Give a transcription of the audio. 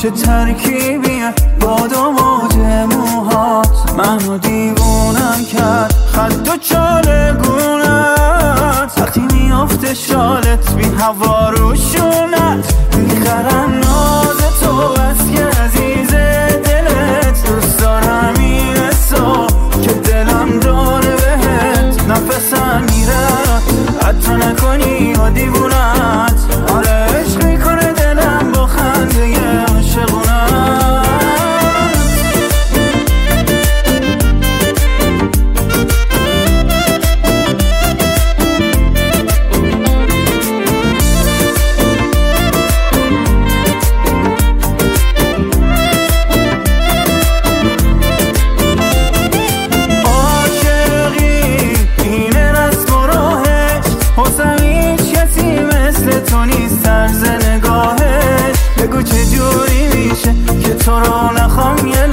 چه ترکیبیه باد و موج موهات منو دیوونم کرد خط و چالگونت وقتی میافته شالت بی هوا روشونت میخرن ناز تو بس که عزیز دلت دوست دارم این حسا که دلم داره بهت نفسم میره حتی نکنی یا دیوونت آره عشق میکنه دلم با خنده عاشقونت بگو چه جوری میشه که تو رو نخوام یه